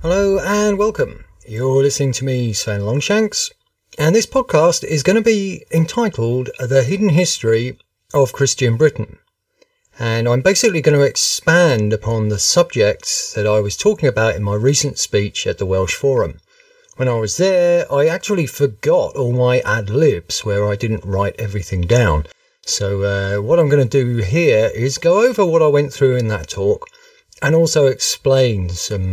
Hello and welcome. You're listening to me, Sven Longshanks, and this podcast is going to be entitled The Hidden History of Christian Britain. And I'm basically going to expand upon the subjects that I was talking about in my recent speech at the Welsh Forum. When I was there, I actually forgot all my ad-libs where I didn't write everything down. So what I'm going to do here is go over what I went through in that talk and also explain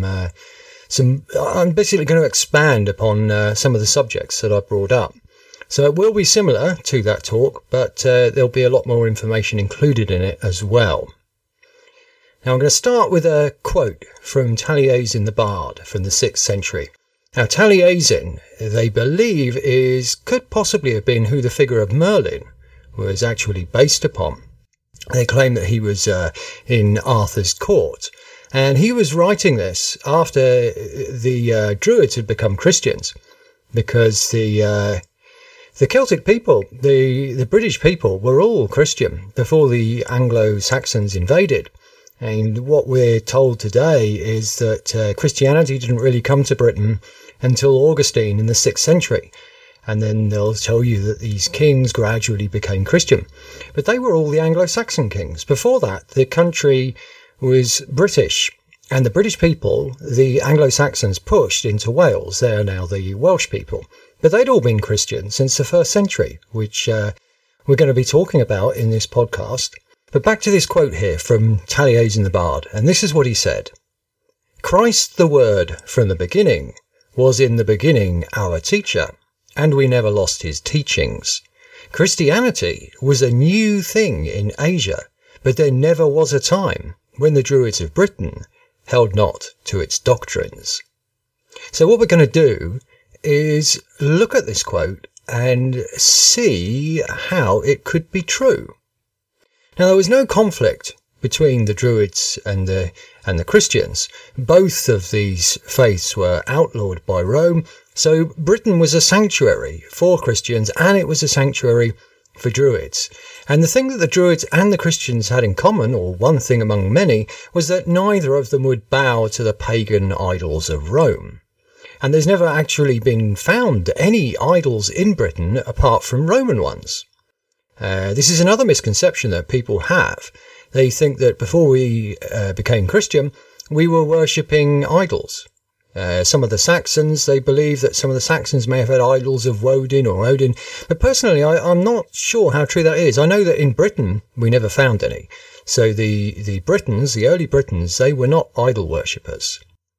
I'm basically going to expand upon some of the subjects that I brought up. So it will be similar to that talk, but there'll be a lot more information included in it as well. Now I'm going to start with a quote from Taliesin the Bard from the 6th century. Now Taliesin, they believe, could possibly have been who the figure of Merlin was actually based upon. They claim that he was in Arthur's court. And he was writing this after the Druids had become Christians, because the Celtic people, the British people, were all Christian before the Anglo-Saxons invaded. And what we're told today is that Christianity didn't really come to Britain until Augustine in the 6th century. And then they'll tell you that these kings gradually became Christian. But they were all the Anglo-Saxon kings. Before that, the country was British, and the British people, the Anglo-Saxons, pushed into Wales. They are now the Welsh people. But they'd all been Christian since the 1st century, which we're going to be talking about in this podcast. But back to this quote here from Taliesin the Bard, and this is what he said. Christ the Word from the beginning was in the beginning our teacher, and we never lost his teachings. Christianity was a new thing in Asia, but there never was a time when the Druids of Britain held not to its doctrines. So what we're going to do is look at this quote and see how it could be true. Now, there was no conflict between the Druids and the Christians. Both of these faiths were outlawed by Rome, so Britain was a sanctuary for Christians and it was a sanctuary for Druids. And the thing that the Druids and the Christians had in common, or one thing among many, was that neither of them would bow to the pagan idols of Rome. And there's never actually been found any idols in Britain apart from Roman ones. This is another misconception that people have. They think that before we became Christian, we were worshipping idols. Some of the Saxons, they believe that some of the Saxons may have had idols of Woden or Odin. But personally, I'm not sure how true that is. I know that in Britain, we never found any. So the Britons, the early Britons, they were not idol worshippers.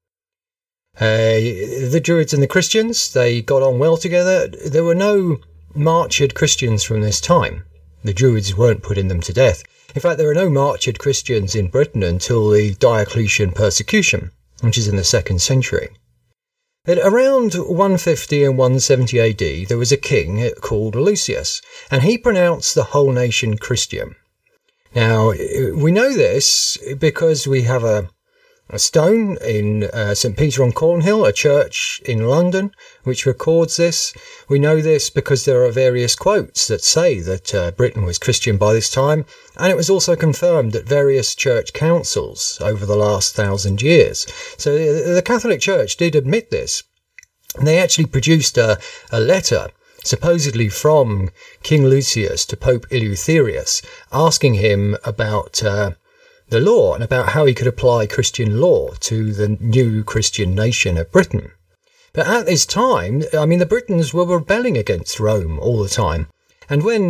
The Druids and the Christians, they got on well together. There were no martyred Christians from this time. The Druids weren't putting them to death. In fact, there are no martyred Christians in Britain until the Diocletian persecution, which is in the 2nd century. At around 150 and 170 AD, there was a king called Lucius, and he pronounced the whole nation Christian. Now, we know this because we have a stone in St. Peter on Cornhill, a church in London, which records this. We know this because there are various quotes that say that Britain was Christian by this time, and it was also confirmed at various church councils over the last 1,000 years. So the Catholic Church did admit this. And they actually produced a letter, supposedly from King Lucius to Pope Eleutherius, asking him about the law and about how he could apply Christian law to the new Christian nation of Britain. But at this time, the Britons were rebelling against Rome all the time. And when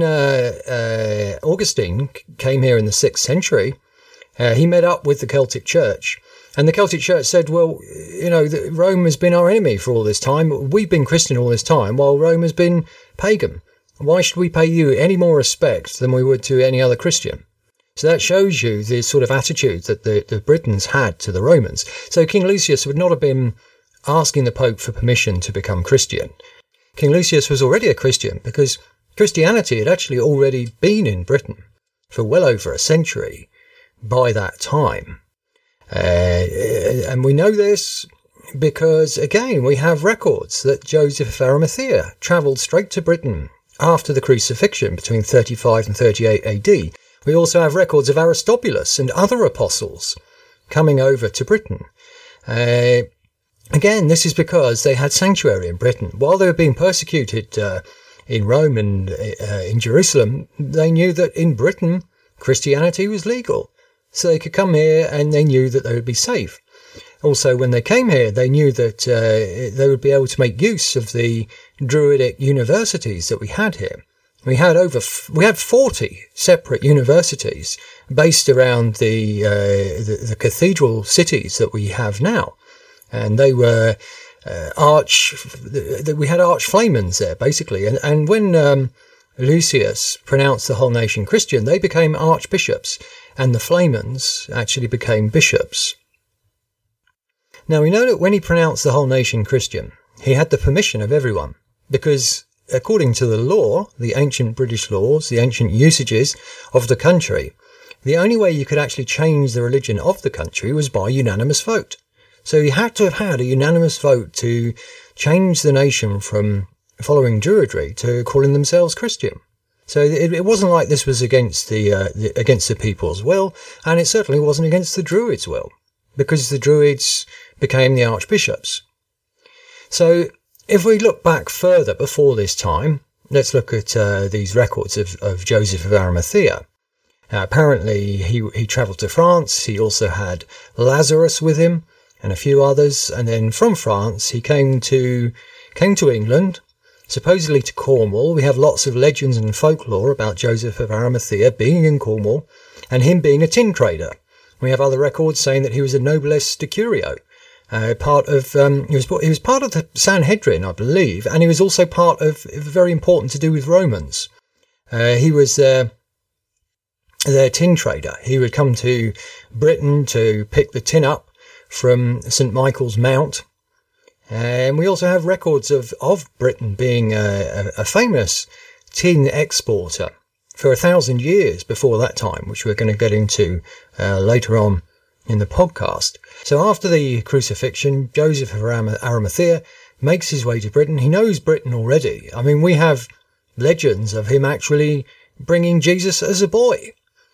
Augustine came here in the 6th century, he met up with the Celtic Church. And the Celtic Church said, well, Rome has been our enemy for all this time. We've been Christian all this time, while Rome has been pagan. Why should we pay you any more respect than we would to any other Christian? So that shows you the sort of attitude that the Britons had to the Romans. So King Lucius would not have been asking the Pope for permission to become Christian. King Lucius was already a Christian because Christianity had actually already been in Britain for well over a century by that time. And we know this because, again, we have records that Joseph of Arimathea travelled straight to Britain after the crucifixion between 35 and 38 AD. We also have records of Aristobulus and other apostles coming over to Britain. Again, this is because they had sanctuary in Britain. While they were being persecuted in Rome and in Jerusalem, they knew that in Britain, Christianity was legal. So they could come here and they knew that they would be safe. Also, when they came here, they knew that they would be able to make use of the Druidic universities that we had here. We had 40 separate universities based around the cathedral cities that we have now. And they were we had arch flamens there, basically. And when Lucius pronounced the whole nation Christian, they became archbishops, and the flamens actually became bishops. Now, we know that when he pronounced the whole nation Christian, he had the permission of everyone, because according to the law, the ancient British laws, the ancient usages of the country, the only way you could actually change the religion of the country was by unanimous vote. So you had to have had a unanimous vote to change the nation from following Druidry to calling themselves Christian. So it wasn't like this was against the people's will, and it certainly wasn't against the Druids' will, because the Druids became the archbishops. So if we look back further before this time, let's look at these records of Joseph of Arimathea. Apparently he travelled to France. He also had Lazarus with him and a few others, and then from France he came to England, supposedly to Cornwall. We have lots of legends and folklore about Joseph of Arimathea being in Cornwall and him being a tin trader. We have other records saying that he was a nobilis decurio, he was part of the Sanhedrin, I believe, and he was also part of very important to do with Romans. He was their tin trader. He would come to Britain to pick the tin up from St. Michael's Mount. And we also have records of Britain being a famous tin exporter for 1,000 years before that time, which we're going to get into later on in the podcast. So after the crucifixion, Joseph of Arimathea makes his way to Britain. He knows Britain already. I mean, we have legends of him actually bringing Jesus as a boy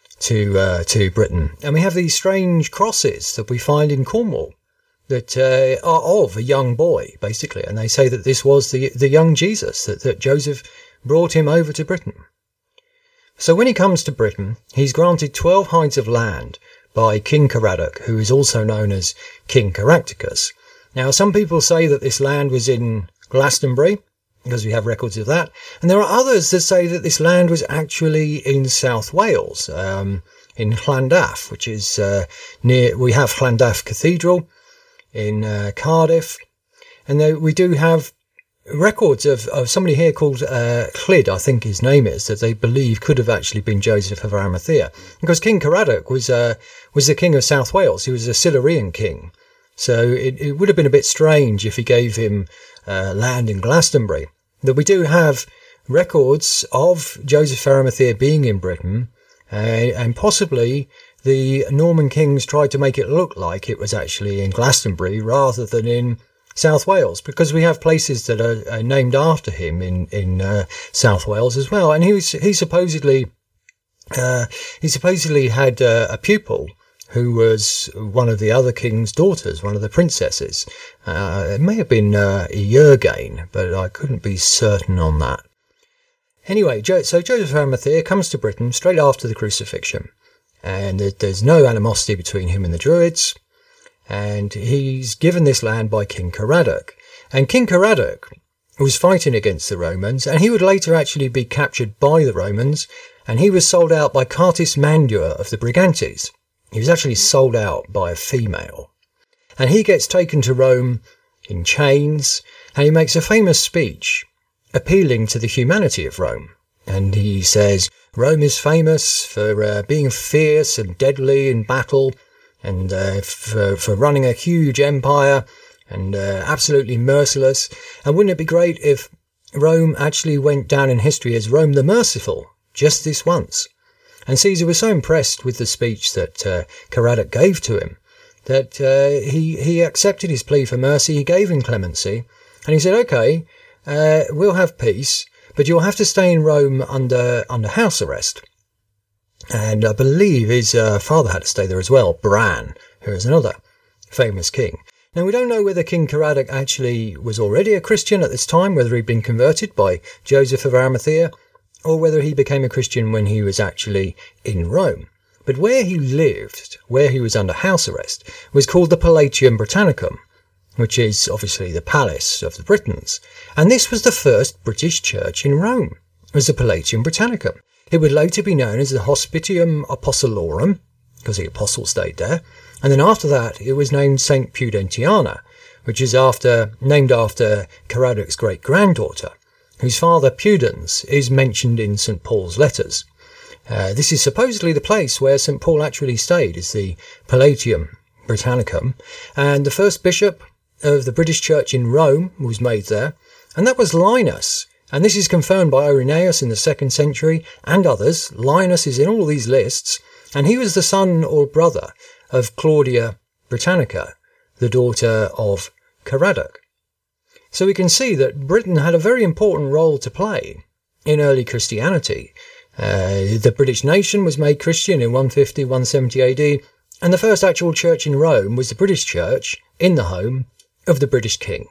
to Britain. And we have these strange crosses that we find in Cornwall that are of a young boy, basically. And they say that this was the young Jesus, that Joseph brought him over to Britain. So when he comes to Britain, he's granted 12 hides of land by King Caradoc, who is also known as King Caractacus. Now, some people say that this land was in Glastonbury, because we have records of that. And there are others that say that this land was actually in South Wales, in Llandaff, which is near. We have Llandaff Cathedral in Cardiff. And we do have records of somebody here called Clyd, I think his name is, that they believe could have actually been Joseph of Arimathea. Because King Caradoc was the king of South Wales. He was a Silurian king. So it would have been a bit strange if he gave him land in Glastonbury. That we do have records of Joseph of Arimathea being in Britain, and possibly the Norman kings tried to make it look like it was actually in Glastonbury rather than in South Wales, because we have places that are named after him in South Wales as well. And he supposedly had a pupil who was one of the other king's daughters, one of the princesses. It may have been Iurgain, but I couldn't be certain on that. Anyway, so Joseph of Arimathea comes to Britain straight after the crucifixion, and there's no animosity between him and the Druids, and he's given this land by King Caradoc. And King Caradoc was fighting against the Romans, and he would later actually be captured by the Romans, and he was sold out by Cartis Mandua of the Brigantes. He was actually sold out by a female. And he gets taken to Rome in chains, and he makes a famous speech appealing to the humanity of Rome. And he says, Rome is famous for being fierce and deadly in battle, and for running a huge empire, and absolutely merciless. And wouldn't it be great if Rome actually went down in history as Rome the Merciful, just this once? And Caesar was so impressed with the speech that Caradoc gave to him that he accepted his plea for mercy. He gave him clemency, and he said, okay, we'll have peace, but you'll have to stay in Rome under house arrest. And I believe his father had to stay there as well, Bran, who is another famous king. Now, we don't know whether King Caradoc actually was already a Christian at this time, whether he'd been converted by Joseph of Arimathea, or whether he became a Christian when he was actually in Rome. But where he lived, where he was under house arrest, was called the Palatium Britannicum, which is obviously the palace of the Britons. And this was the first British church in Rome, was the Palatium Britannicum. It would later be known as the Hospitium Apostolorum, because the apostles stayed there. And then after that, it was named St. Pudentiana, which is named after Caradoc's great-granddaughter, whose father Pudens is mentioned in St. Paul's letters. This is supposedly the place where St. Paul actually stayed, is the Palatium Britannicum, and the first bishop of the British Church in Rome was made there, and that was Linus. And this is confirmed by Irenaeus in the 2nd century and others. Linus is in all these lists, and he was the son or brother of Claudia Britannica, the daughter of Caradoc. So we can see that Britain had a very important role to play in early Christianity. The British nation was made Christian in 150, 170 AD, and the first actual church in Rome was the British Church in the home of the British king.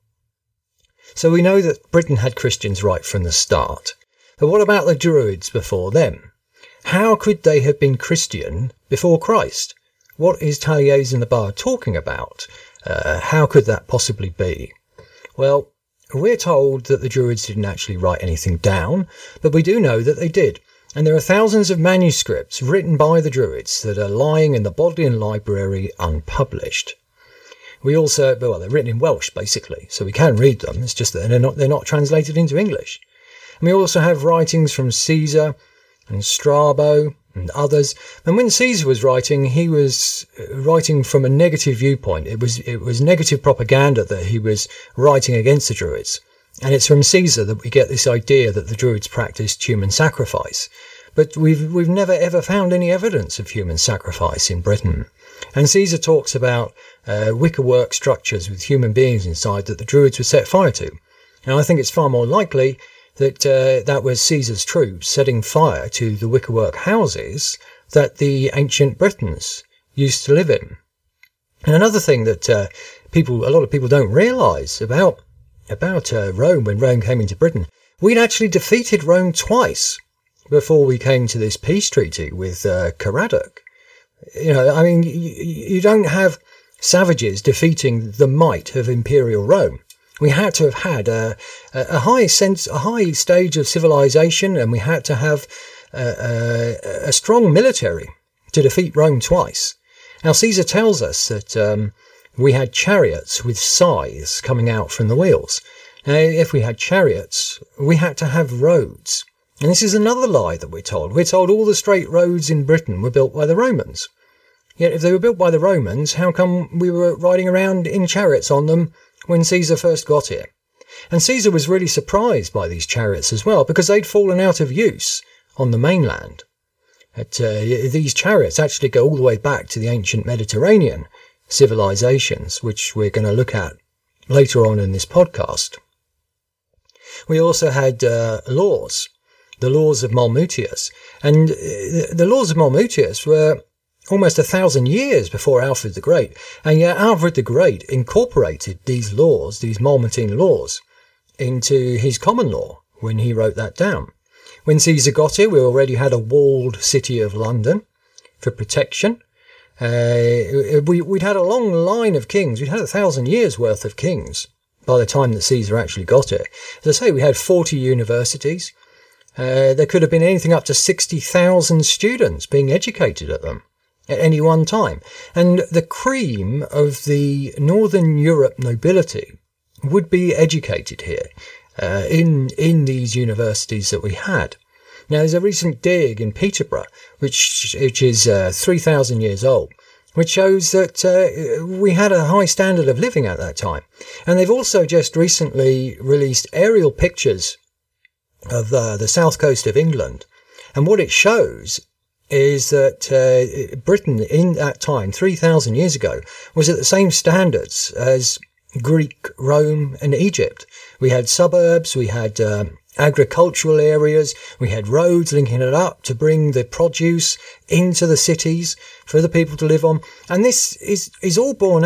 So we know that Britain had Christians right from the start. But what about the Druids before them? How could they have been Christian before Christ? What is Taliesin the Bard talking about? How could that possibly be? Well, we're told that the Druids didn't actually write anything down, but we do know that they did. And there are thousands of manuscripts written by the Druids that are lying in the Bodleian Library unpublished. We also, well, they're written in Welsh, basically, so we can read them. It's just that they're not translated into English. And we also have writings from Caesar and Strabo and others. And when Caesar was writing, he was writing from a negative viewpoint. It was negative propaganda that he was writing against the Druids. And it's from Caesar that we get this idea that the Druids practiced human sacrifice. But we've never ever found any evidence of human sacrifice in Britain. And Caesar talks about wickerwork structures with human beings inside that the Druids would set fire to. And I think it's far more likely that that was Caesar's troops setting fire to the wickerwork houses that the ancient Britons used to live in. And another thing that a lot of people don't realise about Rome, when Rome came into Britain, we'd actually defeated Rome twice before we came to this peace treaty with Caradoc. You know, I mean, you don't have savages defeating the might of imperial Rome. We had to have had a high stage of civilization, and we had to have a strong military to defeat Rome twice. Now, Caesar tells us that we had chariots with scythes coming out from the wheels. Now, if we had chariots, we had to have roads. And this is another lie that we're told. We're told all the straight roads in Britain were built by the Romans. Yet if they were built by the Romans, how come we were riding around in chariots on them when Caesar first got here? And Caesar was really surprised by these chariots as well, because they'd fallen out of use on the mainland. These chariots actually go all the way back to the ancient Mediterranean civilizations, which we're going to look at later on in this podcast. We also had laws, the laws of Malmutius. And the laws of Malmutius were almost 1,000 years before Alfred the Great. And yet Alfred the Great incorporated these laws, these Mamertine laws, into his common law when he wrote that down. When Caesar got here, we already had a walled city of London for protection. We'd had a long line of kings. We'd had 1,000 years worth of kings by the time that Caesar actually got here. As I say, we had 40 universities. There could have been anything up to 60,000 students being educated at them at any one time. And the cream of the Northern Europe nobility would be educated here in these universities that we had. Now, there's a recent dig in Peterborough, which is 3,000 years old, which shows that we had a high standard of living at that time. And they've also just recently released aerial pictures of the south coast of England. And what it shows is that Britain in that time, 3,000 years ago, was at the same standards as Greek, Rome and Egypt. We had suburbs, we had agricultural areas, we had roads linking it up to bring the produce into the cities for the people to live on. And this is all borne out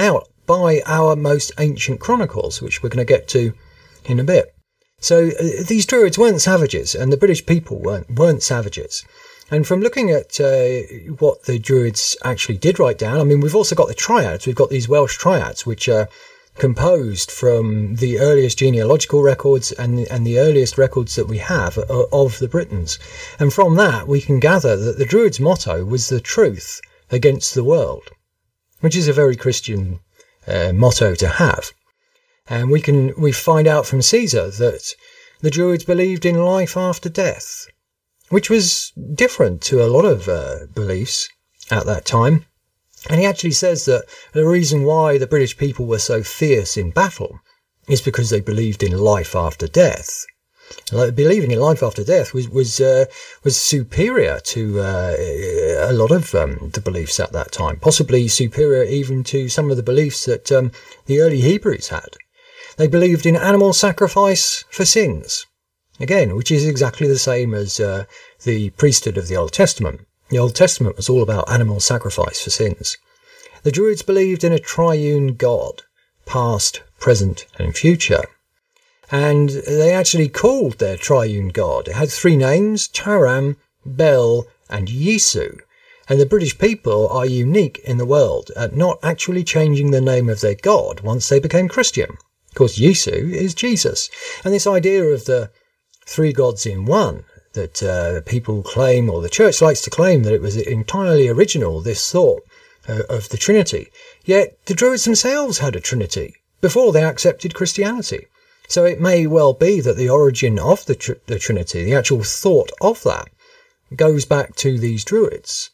by our most ancient chronicles, which we're going to get to in a bit. So these Druids weren't savages, and the British people weren't savages. And from looking at what the Druids actually did write down, I mean, we've also got the triads. We've got these Welsh triads, which are composed from the earliest genealogical records and the earliest records that we have of the Britons. And from that, we can gather that the Druids' motto was the truth against the world, which is a very Christian motto to have. And we find out from Caesar that the Druids believed in life after death, which was different to a lot of beliefs at that time. And he actually says that the reason why the British people were so fierce in battle is because they believed in life after death. Like, believing in life after death was superior to a lot of the beliefs at that time, possibly superior even to some of the beliefs that the early Hebrews had. They believed in animal sacrifice for sins, again, which is exactly the same as the priesthood of the Old Testament. The Old Testament was all about animal sacrifice for sins. The Druids believed in a triune God, past, present, and future. And they actually called their triune God. It had three names: Taran, Bel, and Yisu. And the British people are unique in the world at not actually changing the name of their God once they became Christian. Of course, Yisu is Jesus. And this idea of the three gods in one that people claim, or the church likes to claim, that it was entirely original, this thought of the Trinity. Yet the Druids themselves had a Trinity before they accepted Christianity. So it may well be that the origin of the Trinity, the actual thought of that, goes back to these Druids.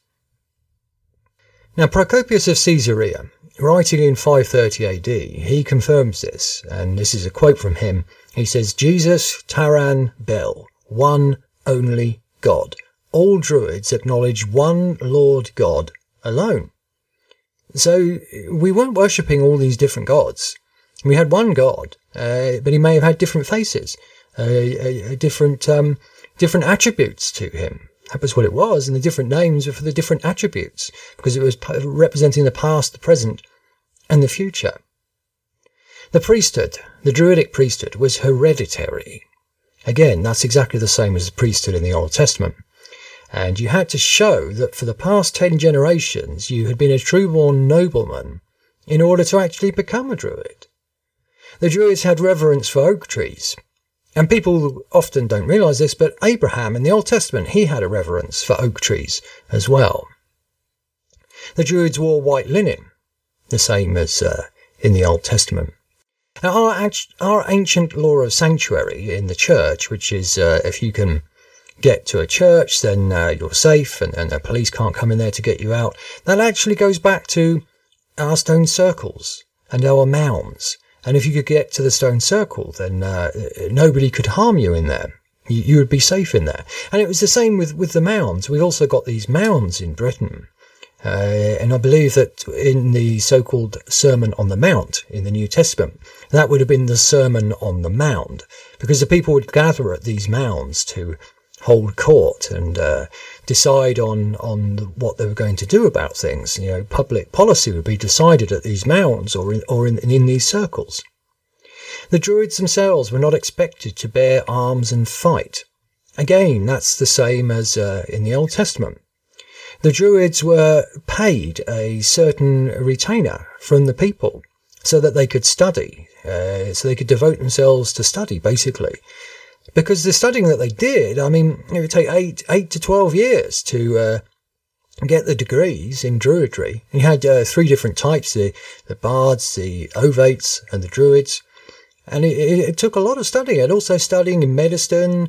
Now, Procopius of Caesarea, writing in 530 AD, he confirms this, and this is a quote from him. He says, "Jesus, Taran, Bel, one only God. All Druids acknowledge one Lord God alone." So we weren't worshipping all these different gods. We had one God, but he may have had different faces, different attributes to him. That was what it was, and the different names were for the different attributes, because it was representing the past, the present, and the future. The priesthood, the Druidic priesthood, was hereditary. Again, that's exactly the same as the priesthood in the Old Testament. And you had to show that for the past 10 generations you had been a true-born nobleman in order to actually become a Druid. The Druids had reverence for oak trees. And people often don't realise this, but Abraham in the Old Testament, he had a reverence for oak trees as well. The Druids wore white linen, the same as in the Old Testament. Now, our ancient law of sanctuary in the church, which is if you can get to a church, then you're safe and the police can't come in there to get you out, that actually goes back to our stone circles and our mounds. And if you could get to the stone circle, then nobody could harm you in there. You would be safe in there. And it was the same with the mounds. We've also got these mounds in Britain. And I believe that in the so-called Sermon on the Mount in the New Testament, that would have been the Sermon on the Mound, because the people would gather at these mounds to hold court and decide on what they were going to do about things. You know, public policy would be decided at these mounds or in these circles. The Druids themselves were not expected to bear arms and fight. Again, that's the same as in the Old Testament. The Druids were paid a certain retainer from the people so that they could study, so they could devote themselves to study, basically. Because the studying that they did, I mean, it would take 8 to 12 years to get the degrees in Druidry. And you had 3 different types, the bards, the ovates, and the Druids. And it took a lot of studying, and also studying in medicine,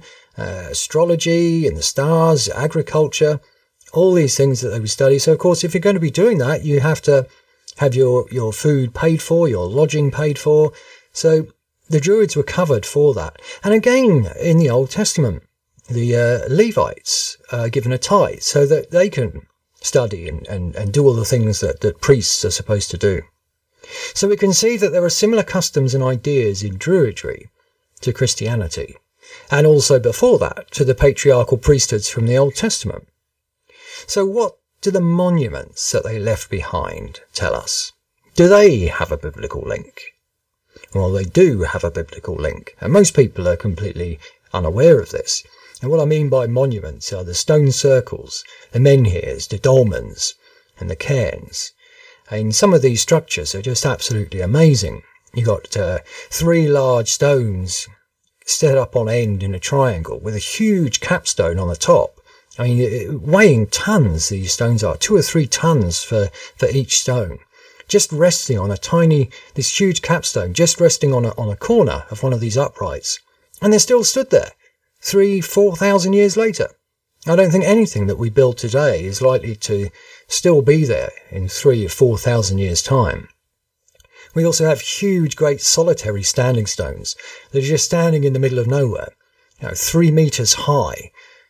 astrology, and the stars, agriculture, all these things that they would study. So, of course, if you're going to be doing that, you have to have your food paid for, your lodging paid for. So the Druids were covered for that. And again, in the Old Testament, the Levites are given a tithe so that they can study and do all the things that priests are supposed to do. So we can see that there are similar customs and ideas in Druidry to Christianity, and also before that to the patriarchal priesthoods from the Old Testament. So what do the monuments that they left behind tell us? Do they have a biblical link? Well, they do have a biblical link, and most people are completely unaware of this. And what I mean by monuments are the stone circles, the menhirs, the dolmens, and the cairns. And some of these structures are just absolutely amazing. You've got 3 large stones set up on end in a triangle with a huge capstone on the top. I mean, weighing tons, these stones are 2 or 3 tons for each stone. Just resting on this huge capstone, just resting on a corner of one of these uprights. And they're still stood there 3,000-4,000 years later. I don't think anything that we build today is likely to still be there in 3,000 or 4,000 years' time. We also have huge, great solitary standing stones that are just standing in the middle of nowhere, 3 meters high,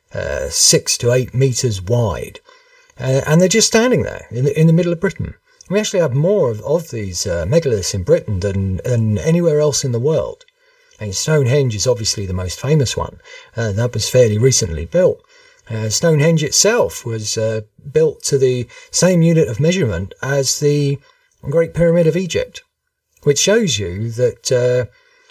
6 to 8 meters wide, and they're just standing there in the middle of Britain. We actually have more of these megaliths in Britain than anywhere else in the world. And Stonehenge is obviously the most famous one. That was fairly recently built. Stonehenge itself was built to the same unit of measurement as the Great Pyramid of Egypt, which shows you that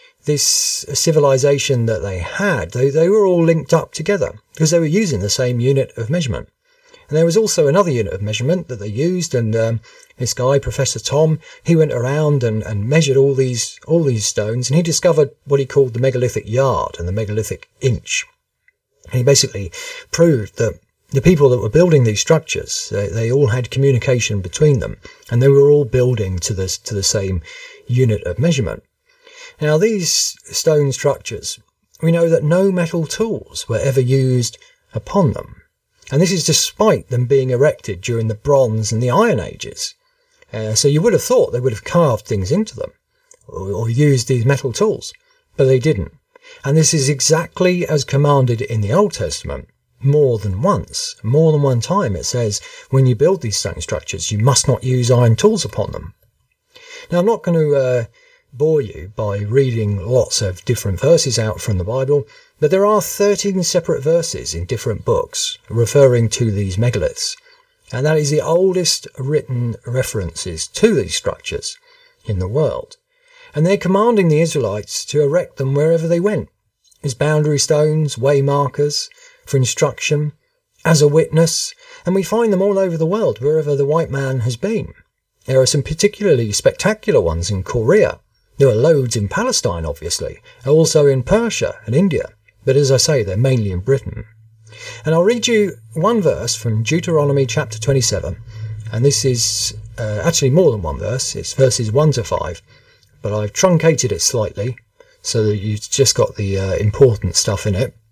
this civilization that they had, they were all linked up together because they were using the same unit of measurement. And there was also another unit of measurement that they used, and this guy, Professor Tom, he went around and measured all these stones, and he discovered what he called the megalithic yard and the megalithic inch. And he basically proved that the people that were building these structures, they all had communication between them, and they were all building to the same unit of measurement. Now, these stone structures, we know that no metal tools were ever used upon them. And this is despite them being erected during the Bronze and the Iron Ages. So you would have thought they would have carved things into them or used these metal tools, but they didn't. And this is exactly as commanded in the Old Testament more than once. More than one time it says, when you build these stone structures, you must not use iron tools upon them. Now, I'm not going to bore you by reading lots of different verses out from the Bible, but there are 13 separate verses in different books referring to these megaliths, and that is the oldest written references to these structures in the world. And they're commanding the Israelites to erect them wherever they went, as boundary stones, way markers, for instruction, as a witness, and we find them all over the world wherever the white man has been. There are some particularly spectacular ones in Korea. There are loads in Palestine, obviously, also in Persia and India, but as I say, they're mainly in Britain. And I'll read you one verse from Deuteronomy chapter 27, and this is actually more than one verse. It's verses 1 to 5, but I've truncated it slightly so that you've just got the important stuff in it.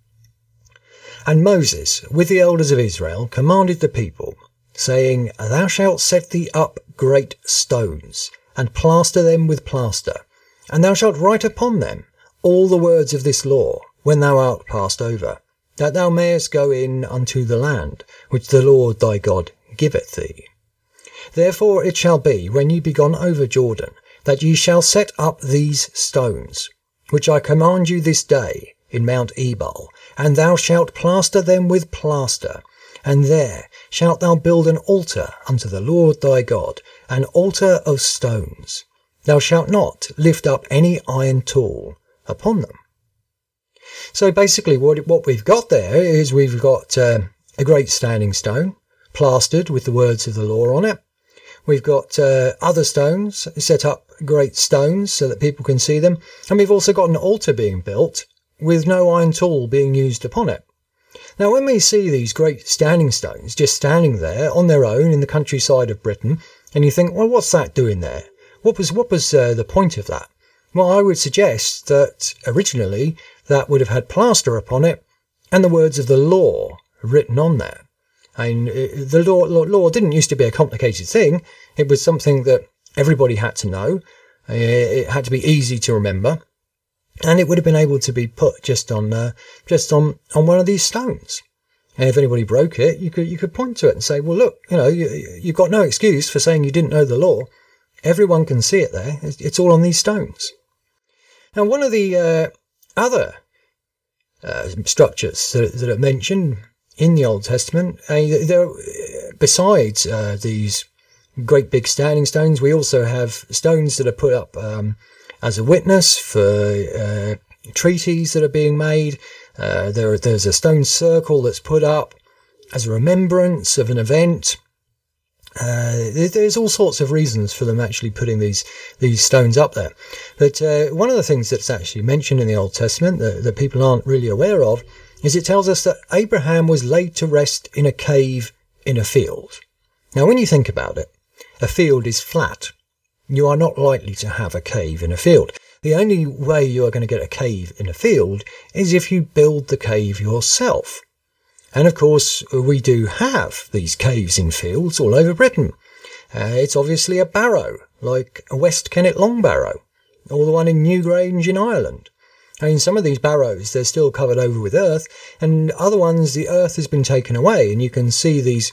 And Moses, with the elders of Israel, commanded the people, saying, Thou shalt set thee up great stones, and plaster them with plaster, and thou shalt write upon them all the words of this law, when thou art passed over, that thou mayest go in unto the land, which the Lord thy God giveth thee. Therefore it shall be, when ye be gone over Jordan, that ye shall set up these stones, which I command you this day, in Mount Ebal, and thou shalt plaster them with plaster, and there shalt thou build an altar unto the Lord thy God, an altar of stones. Thou shalt not lift up any iron tool upon them. So basically what we've got there is we've got a great standing stone, plastered with the words of the law on it. We've got other stones, set up great stones so that people can see them. And we've also got an altar being built with no iron tool being used upon it. Now, when we see these great standing stones just standing there on their own in the countryside of Britain, and you think, well, what's that doing there? What was the point of that? Well, I would suggest that originally that would have had plaster upon it and the words of the law written on there. And the law didn't used to be a complicated thing. It was something that everybody had to know. It had to be easy to remember. And it would have been able to be put just on one of these stones. And if anybody broke it, you could point to it and say, well, look, you've got no excuse for saying you didn't know the law. Everyone can see it there. It's all on these stones. Now, one of the other structures that are mentioned in the Old Testament, besides these great big standing stones. We also have stones that are put up as a witness for treaties that are being made. There's a stone circle that's put up as a remembrance of an event. There's all sorts of reasons for them actually putting these stones up there. But one of the things that's actually mentioned in the Old Testament that people aren't really aware of is it tells us that Abraham was laid to rest in a cave in a field. Now, when you think about it, a field is flat. You are not likely to have a cave in a field. The only way you are going to get a cave in a field is if you build the cave yourself. And of course, we do have these caves in fields all over Britain. It's obviously a barrow, like a West Kennet Long Barrow, or the one in Newgrange in Ireland. I mean, some of these barrows, they're still covered over with earth, and other ones, the earth has been taken away, and you can see these,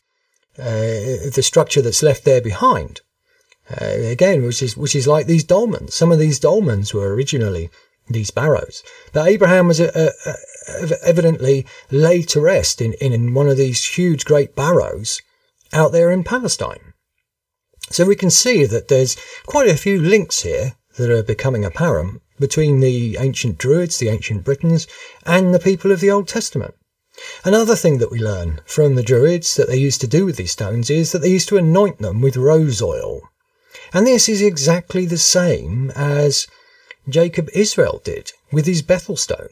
the structure that's left there behind. Again, which is like these dolmens. Some of these dolmens were originally these barrows. But Abraham was evidently laid to rest in one of these huge great barrows out there in Palestine. So we can see that there's quite a few links here that are becoming apparent between the ancient Druids, the ancient Britons, and the people of the Old Testament. Another thing that we learn from the Druids that they used to do with these stones is that they used to anoint them with rose oil. And this is exactly the same as Jacob Israel did with his Bethel stone.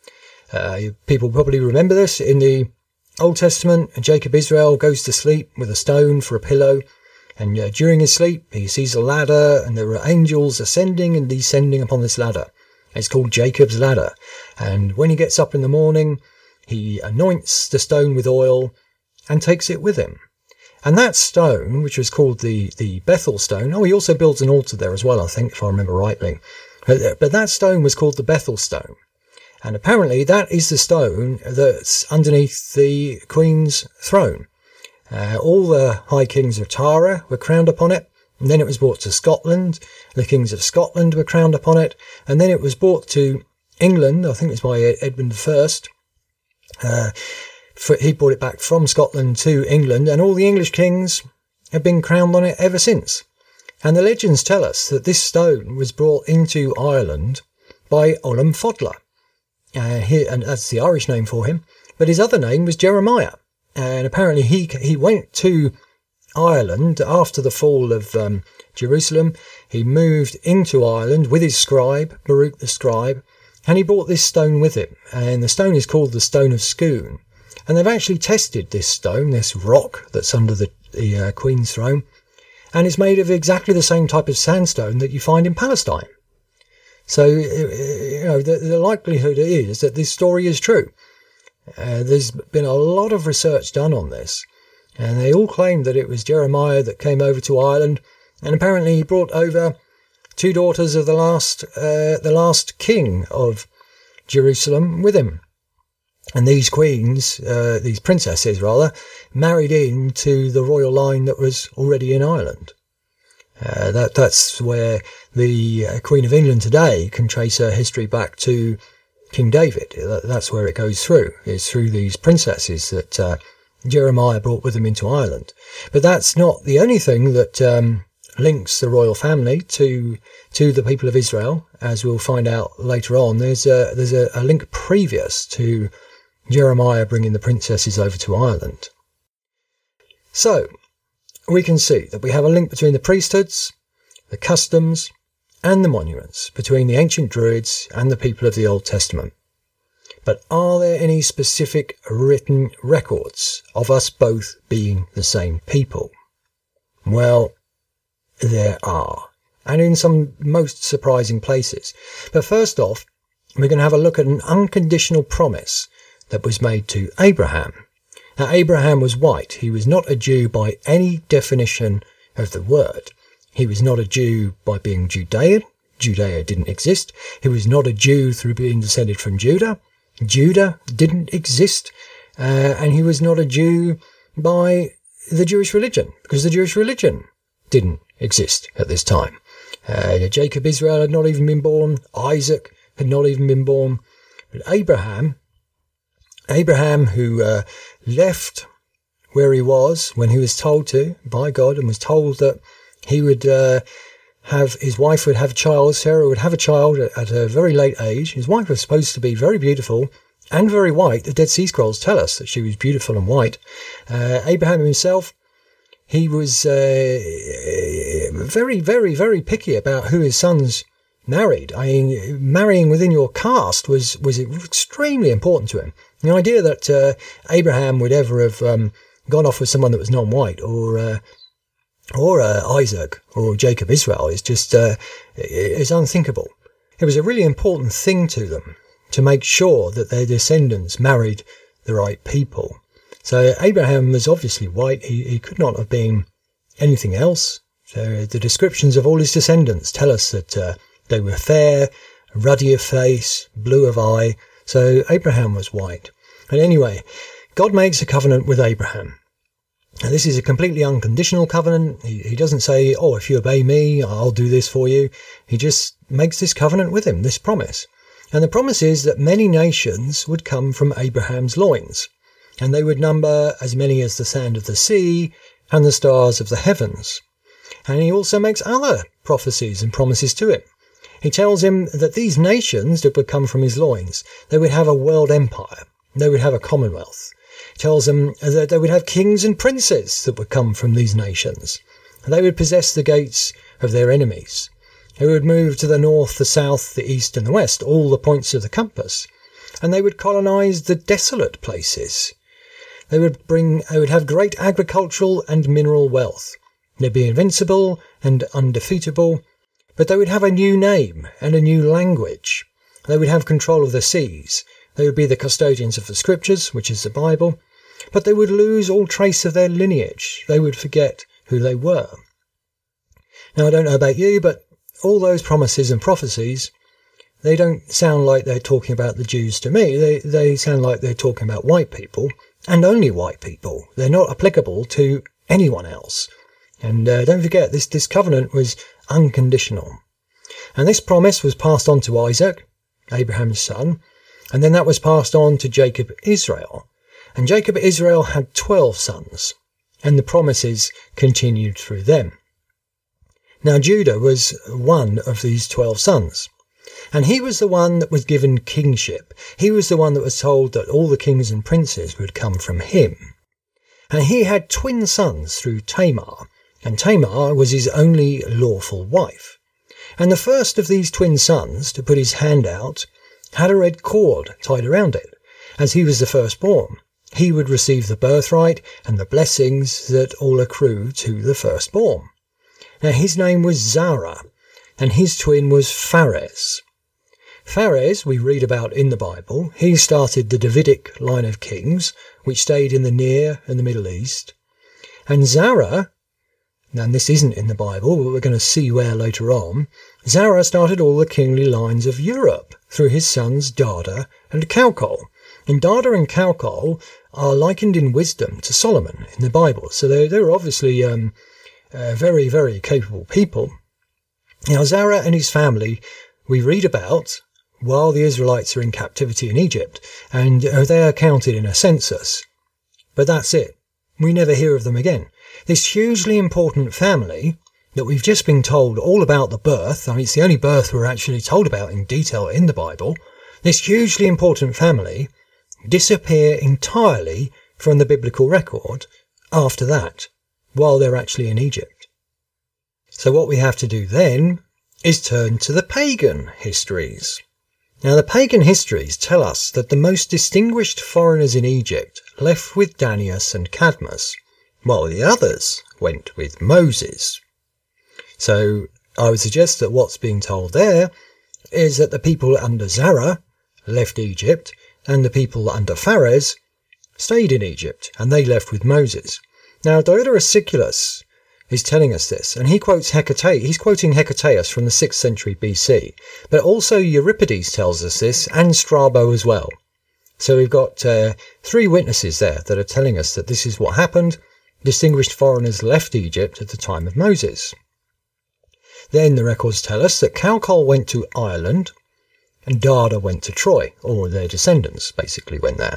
People probably remember this. In the Old Testament, Jacob Israel goes to sleep with a stone for a pillow, and during his sleep he sees a ladder, and there are angels ascending and descending upon this ladder. It's called Jacob's ladder, and when he gets up in the morning, he anoints the stone with oil and takes it with him. And that stone, which was called the Bethel stone, he also builds an altar there as well, I think, if I remember rightly. But that stone was called the Bethel stone. And apparently that is the stone that's underneath the Queen's throne. All the high kings of Tara were crowned upon it. And then it was brought to Scotland. The kings of Scotland were crowned upon it. And then it was brought to England. I think it was by Edward I. He brought it back from Scotland to England. And all the English kings have been crowned on it ever since. And the legends tell us that this stone was brought into Ireland by Olam Fodla. And that's the Irish name for him. But his other name was Jeremiah. And apparently he went to Ireland after the fall of Jerusalem. He moved into Ireland with his scribe, Baruch the scribe, and he brought this stone with him. And the stone is called the Stone of Scone. And they've actually tested this stone, this rock that's under the Queen's throne, and it's made of exactly the same type of sandstone that you find in Palestine. So, the likelihood is that this story is true. There's been a lot of research done on this, and they all claim that it was Jeremiah that came over to Ireland, and apparently he brought over two daughters of the last king of Jerusalem with him. And these queens, these princesses rather, married into the royal line that was already in Ireland. That's where the Queen of England today can trace her history back to King David. That's where it goes through. It's through these princesses that Jeremiah brought with him into Ireland. But that's not the only thing that links the royal family to the people of Israel. As we'll find out later on, there's a link previous to Jeremiah bringing the princesses over to Ireland. So, we can see that we have a link between the priesthoods, the customs, and the monuments between the ancient Druids and the people of the Old Testament. But are there any specific written records of us both being the same people? Well, there are, and in some most surprising places. But first off, we're going to have a look at an unconditional promise that was made to Abraham. Now, Abraham was white. He was not a Jew by any definition of the word. He was not a Jew by being Judean. Judea didn't exist. He was not a Jew through being descended from Judah. Judah didn't exist. And he was not a Jew by the Jewish religion, because the Jewish religion didn't exist at this time. Jacob Israel had not even been born. Isaac had not even been born. But Abraham, who left where he was when he was told to by God, and was told that he would his wife would have a child. Sarah would have a child at a very late age. His wife was supposed to be very beautiful and very white. The Dead Sea Scrolls tell us that she was beautiful and white. Abraham himself, he was very, very, very picky about who his sons married. I mean, marrying within your caste was extremely important to him. The idea that Abraham would ever have gone off with someone that was non-white, or Isaac or Jacob Israel, is just is unthinkable. It was a really important thing to them to make sure that their descendants married the right people. So Abraham was obviously white. He could not have been anything else. So the descriptions of all his descendants tell us that they were fair, ruddy of face, blue of eye. So Abraham was white. And anyway, God makes a covenant with Abraham. Now, this is a completely unconditional covenant. He doesn't say, oh, if you obey me, I'll do this for you. He just makes this covenant with him, this promise. And the promise is that many nations would come from Abraham's loins, and they would number as many as the sand of the sea and the stars of the heavens. And he also makes other prophecies and promises to him. He tells him that these nations that would come from his loins, they would have a world empire. They would have a commonwealth. He tells them that they would have kings and princes that would come from these nations. They would possess the gates of their enemies. They would move to the north, the south, the east and the west, all the points of the compass. And they would colonize the desolate places. They would have great agricultural and mineral wealth. They'd be invincible and undefeatable, but they would have a new name and a new language. They would have control of the seas. They would be the custodians of the scriptures, which is the Bible, but they would lose all trace of their lineage. They would forget who they were. Now, I don't know about you, but all those promises and prophecies, they don't sound like they're talking about the Jews to me. They sound like they're talking about white people, and only white people. They're not applicable to anyone else. And don't forget, this covenant was unconditional. And this promise was passed on to Isaac, Abraham's son, and then that was passed on to Jacob Israel. And Jacob Israel had 12 sons, and the promises continued through them. Now Judah was one of these 12 sons, and he was the one that was given kingship. He was the one that was told that all the kings and princes would come from him. And he had twin sons through Tamar, and Tamar was his only lawful wife. And the first of these twin sons to put his hand out had a red cord tied around it. As he was the firstborn, he would receive the birthright and the blessings that all accrue to the firstborn. Now his name was Zara, and his twin was Phares. Phares, we read about in the Bible, he started the Davidic line of kings, which stayed in the Near and the Middle East. And Zara, and this isn't in the Bible, but we're going to see where later on, Zara started all the kingly lines of Europe through his sons Dada and Calcol. And Dada and Calcol are likened in wisdom to Solomon in the Bible. So they're obviously very, very capable people. Now Zara and his family we read about while the Israelites are in captivity in Egypt, and they are counted in a census. But that's it. We never hear of them again. This hugely important family that we've just been told all about the birth, I mean, it's the only birth we're actually told about in detail in the Bible, this hugely important family disappear entirely from the biblical record after that, while they're actually in Egypt. So what we have to do then is turn to the pagan histories. Now, the pagan histories tell us that the most distinguished foreigners in Egypt left with Danius and Cadmus, while the others went with Moses. So I would suggest that what's being told there is that the people under Zara left Egypt, and the people under Phares stayed in Egypt, and they left with Moses. Now, Diodorus Siculus is telling us this, and he quotes he's quoting Hecataeus from the 6th century BC, but also Euripides tells us this, and Strabo as well. So we've got 3 witnesses there that are telling us that this is what happened. Distinguished foreigners left Egypt at the time of Moses. Then the records tell us that Calcol went to Ireland, and Darda went to Troy, or their descendants basically went there.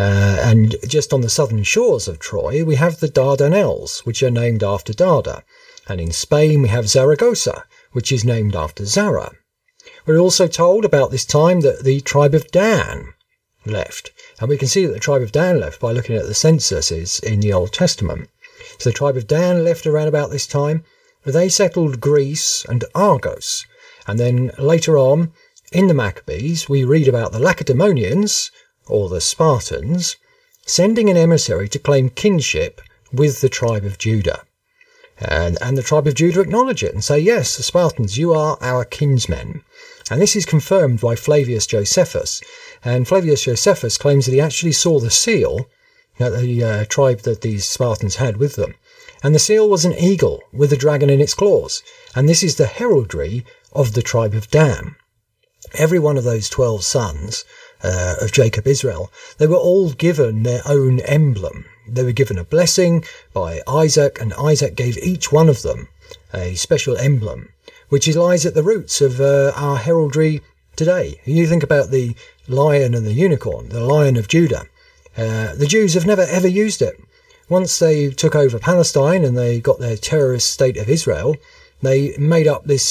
And just on the southern shores of Troy, we have the Dardanelles, which are named after Darda. And in Spain, we have Zaragoza, which is named after Zara. We're also told about this time that the tribe of Dan left. And we can see that the tribe of Dan left by looking at the censuses in the Old Testament. So the tribe of Dan left around about this time. They settled Greece and Argos. And then later on, in the Maccabees, we read about the Lacedaemonians, or the Spartans, sending an emissary to claim kinship with the tribe of Judah. And the tribe of Judah acknowledge it and say, yes, the Spartans, you are our kinsmen. And this is confirmed by Flavius Josephus. And Flavius Josephus claims that he actually saw the seal that the tribe that these Spartans had with them. And the seal was an eagle with a dragon in its claws. And this is the heraldry of the tribe of Dan. Every one of those 12 sons of Jacob Israel, they were all given their own emblem. They were given a blessing by Isaac, and Isaac gave each one of them a special emblem, which lies at the roots of our heraldry today. You think about the lion and the unicorn, the Lion of Judah. The Jews have never ever used it. Once they took over Palestine and they got their terrorist state of Israel, they made up this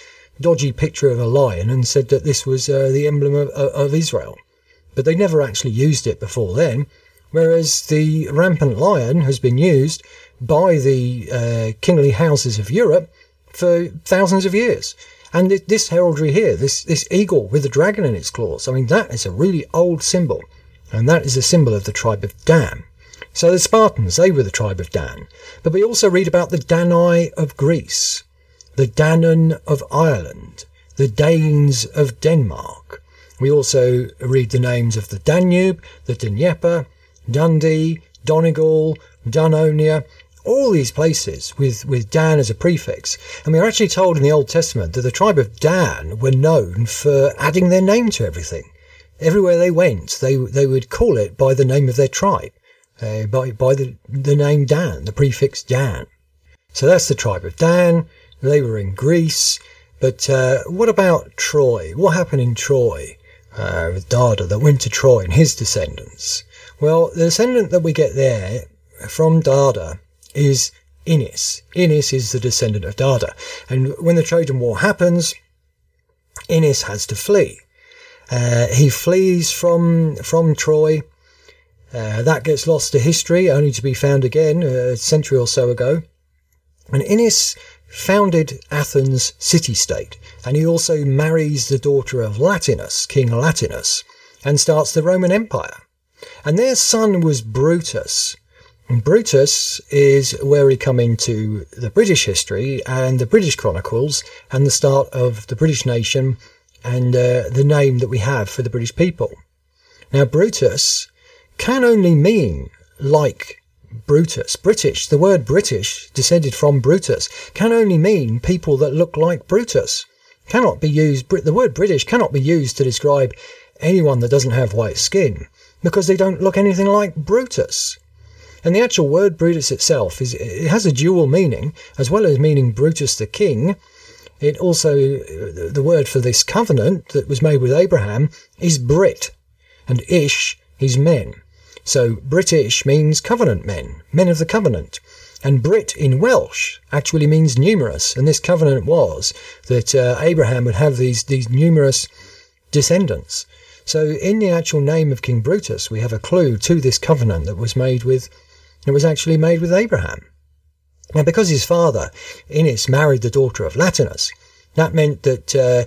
dodgy picture of a lion and said that this was the emblem of Israel. But they never actually used it before then, whereas the rampant lion has been used by the kingly houses of Europe for thousands of years. And this heraldry here, this eagle with a dragon in its claws, I mean, that is a really old symbol. And that is a symbol of the tribe of Dan. So the Spartans, they were the tribe of Dan. But we also read about the Danai of Greece, the Danann of Ireland, the Danes of Denmark. We also read the names of the Danube, the Dnieper, Dundee, Donegal, Dunonia, all these places with Dan as a prefix. And we are actually told in the Old Testament that the tribe of Dan were known for adding their name to everything. Everywhere they went, they would call it by the name of their tribe, by the name Dan, the prefix Dan. So that's the tribe of Dan. They were in Greece. But what about Troy? What happened in Troy with Darda that went to Troy and his descendants? Well, the descendant that we get there from Darda is Innis. Innis is the descendant of Darda. And when the Trojan War happens, Innis has to flee. He flees from Troy. That gets lost to history, only to be found again a century or so ago. And Innis founded Athens city-state, and he also marries the daughter of Latinus, King Latinus, and starts the Roman Empire. And their son was Brutus. And Brutus is where we come into the British history and the British Chronicles and the start of the British nation and the name that we have for the British people. Now, Brutus can only mean like Brutus. British, the word British, descended from Brutus, can only mean people that look like Brutus. Cannot be used. The word British cannot be used to describe anyone that doesn't have white skin, because they don't look anything like Brutus. And the actual word Brutus itself it has a dual meaning, as well as meaning Brutus the king. It also, the word for this covenant that was made with Abraham is Brit, and Ish is men. So British means covenant men, men of the covenant. And Brit in Welsh actually means numerous, and this covenant was that Abraham would have these numerous descendants. So in the actual name of King Brutus, we have a clue to this covenant that was actually made with Abraham. Now, because his father, Innis, married the daughter of Latinus, that meant that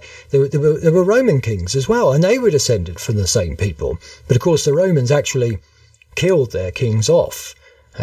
there were Roman kings as well, and they were descended from the same people. But of course, the Romans actually killed their kings off,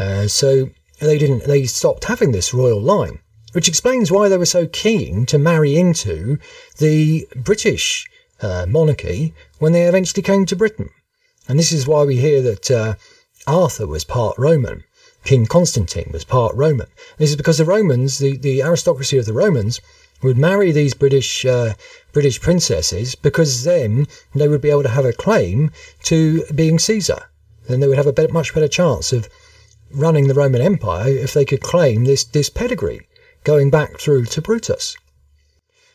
so they stopped having this royal line, which explains why they were so keen to marry into the British monarchy when they eventually came to Britain. And this is why we hear that Arthur was part Roman, King Constantine was part Roman. This is because the Romans, the aristocracy of the Romans, would marry these British princesses, because then they would be able to have a claim to being Caesar. Then they would have a much better chance of running the Roman Empire if they could claim this pedigree going back through to Brutus.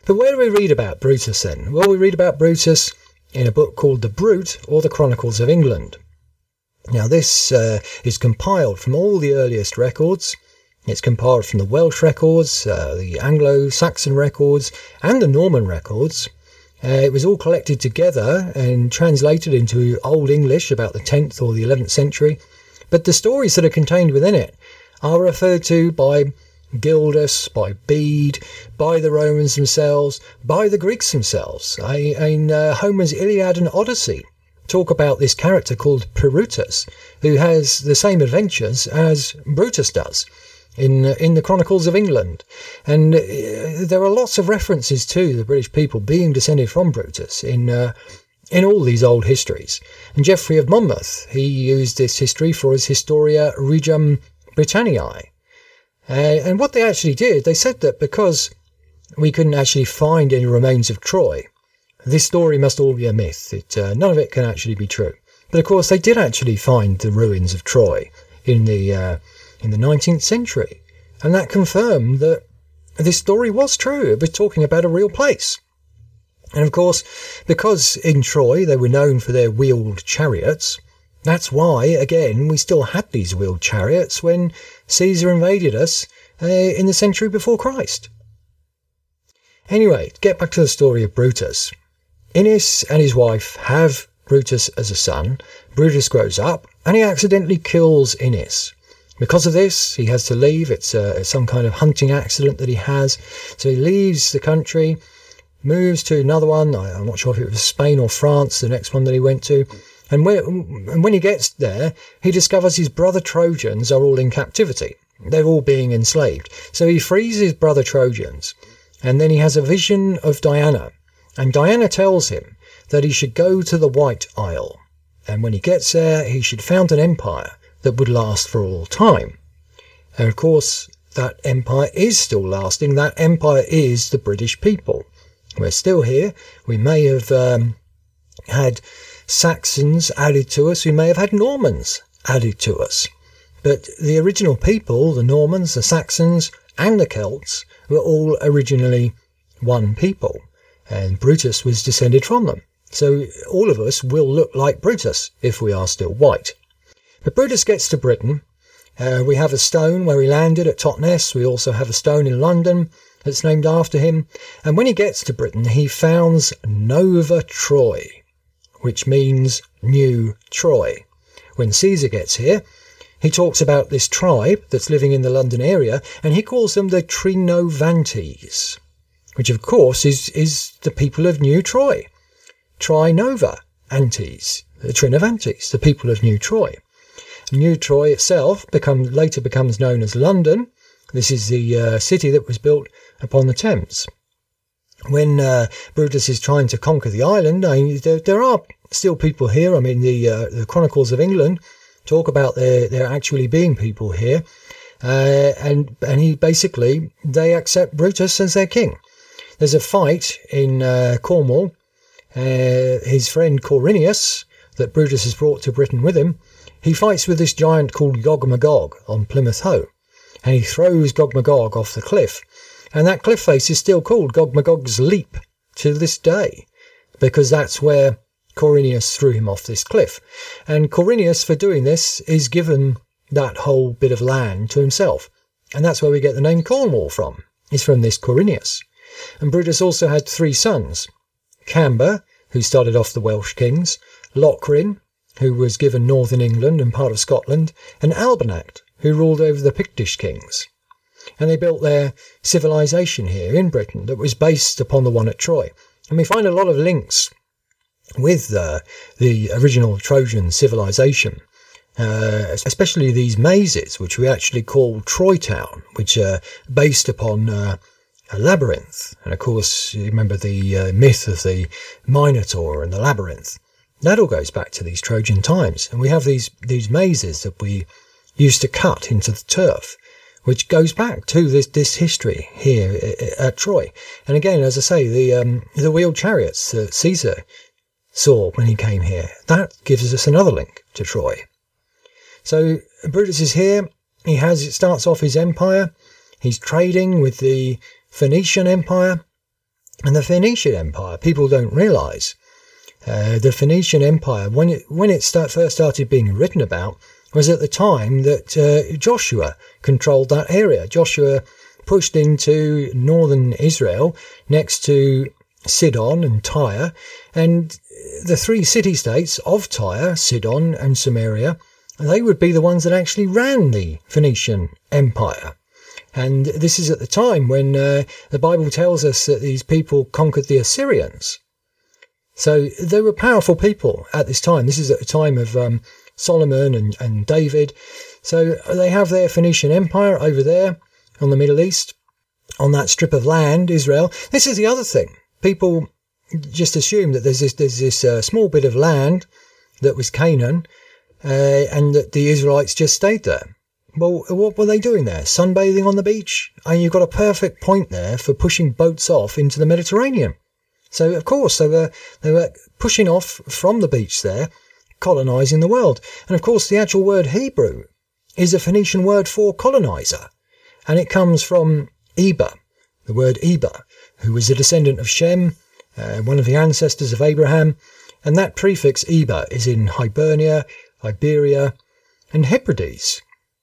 But where do we read about Brutus then? Well, we read about Brutus in a book called The Brute, or The Chronicles of England. Now, this is compiled from all the earliest records. It's compiled from the Welsh records, the Anglo-Saxon records, and the Norman records. It was all collected together and translated into Old English about the 10th or the 11th century. But the stories that are contained within it are referred to by Gildas, by Bede, by the Romans themselves, by the Greeks themselves. In Homer's Iliad and Odyssey, talk about this character called Pireutus, who has the same adventures as Brutus does in the Chronicles of England. And there are lots of references to the British people being descended from Brutus in all these old histories. And Geoffrey of Monmouth, he used this history for his Historia Regum Britanniae. And what they actually did, they said that because we couldn't actually find any remains of Troy, this story must all be a myth. None of it can actually be true. But of course, they did actually find the ruins of Troy in the 19th century. And that confirmed that this story was true. It was talking about a real place. And of course, because in Troy they were known for their wheeled chariots, that's why, again, we still had these wheeled chariots when Caesar invaded us in the century before Christ. Anyway, to get back to the story of Brutus. Innes and his wife have Brutus as a son. Brutus grows up and he accidentally kills Innes. Because of this, he has to leave. It's some kind of hunting accident that he has. So he leaves the country, moves to another one. I'm not sure if it was Spain or France, the next one that he went to. And when he gets there, he discovers his brother Trojans are all in captivity. They're all being enslaved. So he frees his brother Trojans. And then he has a vision of Diana. And Diana tells him that he should go to the White Isle. And when he gets there, he should found an empire that would last for all time. And of course, that empire is still lasting. That empire is the British people. We're still here. We may have had Saxons added to us. We may have had Normans added to us. But the original people, the Normans, the Saxons, and the Celts, were all originally one people. And Brutus was descended from them. So all of us will look like Brutus if we are still white. But Brutus gets to Britain. We have a stone where he landed at Totnes. We also have a stone in London that's named after him. And when he gets to Britain, he founds Nova Troy, which means New Troy. When Caesar gets here, he talks about this tribe that's living in the London area, and he calls them the Trinovantes, which of course is the people of New Troy. Trinova Antes, the Trinovantes, the people of New Troy. New Troy itself later becomes known as London. This is the city that was built upon the Thames. When Brutus is trying to conquer the island, there are still people here. I mean, the Chronicles of England talk about there actually being people here, and they accept Brutus as their king. There's a fight in Cornwall. His friend Corinius, that Brutus has brought to Britain with him, he fights with this giant called Gog Magog on Plymouth Hoe, and he throws Gog Magog off the cliff. And that cliff face is still called Gog Magog's Leap to this day, because that's where Corinius threw him off this cliff. And Corinius, for doing this, is given that whole bit of land to himself. And that's where we get the name Cornwall from. It's from this Corinius. And Brutus also had 3 sons. Camber, who started off the Welsh kings, Locrine, who was given northern England and part of Scotland, and Albanact, who ruled over the Pictish kings. And they built their civilization here in Britain that was based upon the one at Troy. And we find a lot of links with the original Trojan civilization, especially these mazes, which we actually call Troy Town, which are based upon a labyrinth. And of course, you remember the myth of the Minotaur and the labyrinth. That all goes back to these Trojan times. And we have these mazes that we used to cut into the turf, which goes back to this history here at Troy. And again, as I say, the wheeled chariots that Caesar saw when he came here, that gives us another link to Troy. So Brutus is here. It starts off his empire. He's trading with the Phoenician Empire. And the Phoenician Empire, people don't realise, the Phoenician Empire, when it first started being written about, was at the time that Joshua controlled that area. Joshua pushed into northern Israel next to Sidon and Tyre, and the three city-states of Tyre, Sidon and Samaria, they would be the ones that actually ran the Phoenician Empire. And this is at the time when the Bible tells us that these people conquered the Assyrians. So they were powerful people at this time. This is at the time of Solomon and David. So they have their Phoenician Empire over there on the Middle East, on that strip of land, Israel. This is the other thing. People just assume that there's this small bit of land that was Canaan, and that the Israelites just stayed there. Well, what were they doing there? Sunbathing on the beach? And you've got a perfect point there for pushing boats off into the Mediterranean. So, of course, they were pushing off from the beach there, colonising the world. And, of course, the actual word Hebrew is a Phoenician word for coloniser. And it comes from Eber, the word Eber, who was a descendant of Shem, one of the ancestors of Abraham. And that prefix Eber is in Hibernia, Iberia, and Hebrides.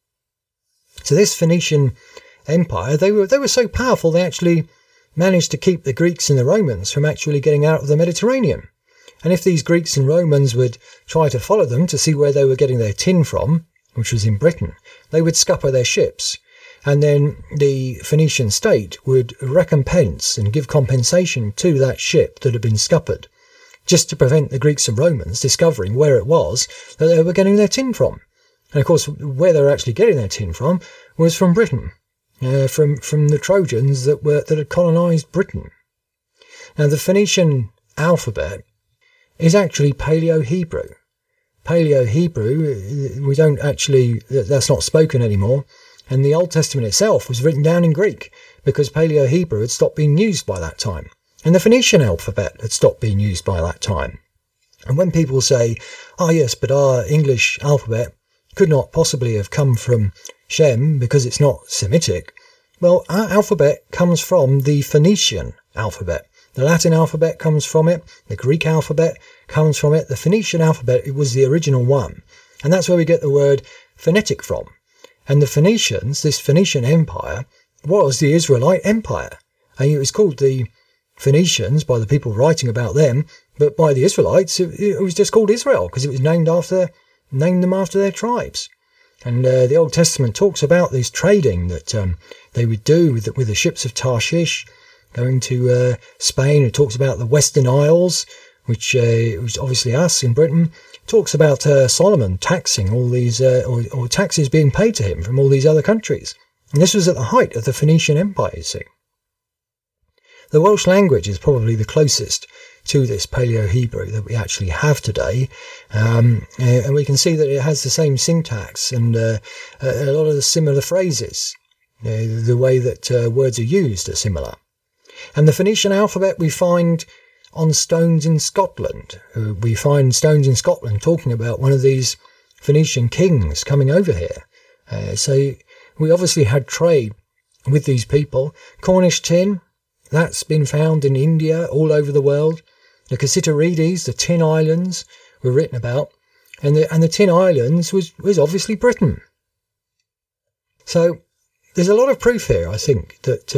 So this Phoenician Empire, they were so powerful they actually managed to keep the Greeks and the Romans from actually getting out of the Mediterranean. And if these Greeks and Romans would try to follow them to see where they were getting their tin from, which was in Britain, they would scupper their ships. And then the Phoenician state would recompense and give compensation to that ship that had been scuppered, just to prevent the Greeks and Romans discovering where it was that they were getting their tin from. And of course, where they were actually getting their tin from was from Britain, from the Trojans that had colonised Britain. Now, the Phoenician alphabet is actually Paleo-Hebrew. Paleo-Hebrew, that's not spoken anymore. And the Old Testament itself was written down in Greek because Paleo-Hebrew had stopped being used by that time. And the Phoenician alphabet had stopped being used by that time. And when people say, oh yes, but our English alphabet could not possibly have come from Shem because it's not Semitic, well, our alphabet comes from the Phoenician alphabet. The Latin alphabet comes from it, the Greek alphabet comes from it, the Phoenician alphabet, it was the original one. And that's where we get the word phonetic from. And the Phoenicians, this Phoenician empire, was the Israelite empire. And it was called the Phoenicians by the people writing about them, but by the Israelites, it was just called Israel because it was named them after their tribes. And the Old Testament talks about this trading that they would do with the ships of Tarshish going to Spain. It talks about the Western Isles, which was obviously us in Britain. It talks about Solomon taxing all these, or taxes being paid to him from all these other countries. And this was at the height of the Phoenician Empire, you see. The Welsh language is probably the closest to this Paleo-Hebrew that we actually have today, and we can see that it has the same syntax and a lot of the similar phrases. The way that words are used are similar. And the Phoenician alphabet we find on stones in Scotland. We find stones in Scotland talking about one of these Phoenician kings coming over here. So we obviously had trade with these people. Cornish tin, that's been found in India, all over the world. The Cassiterides, the Tin Islands, were written about. And the Tin Islands was obviously Britain. So there's a lot of proof here, I think, that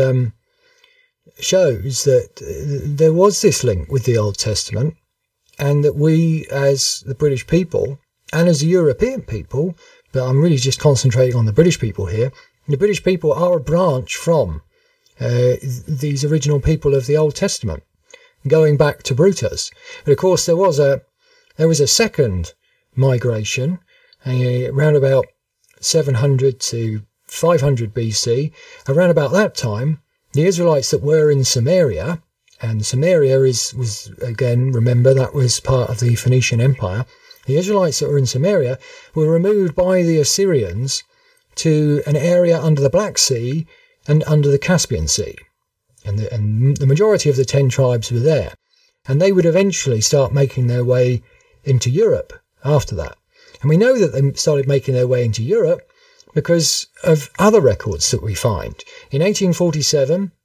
shows that there was this link with the Old Testament, and that we as the British people and as the European people, but I'm really just concentrating on the British people here, the British people are a branch from these original people of the Old Testament, going back to Brutus. But of course there was a second migration around about 700 to 500 BC. Around about that time, the Israelites that were in Samaria, and Samaria was again, remember, that was part of the Phoenician Empire. The Israelites that were in Samaria were removed by the Assyrians to an area under the Black Sea and under the Caspian Sea. And the majority of the 10 tribes were there. And they would eventually start making their way into Europe after that. And we know that they started making their way into Europe because of other records that we find. In 1847,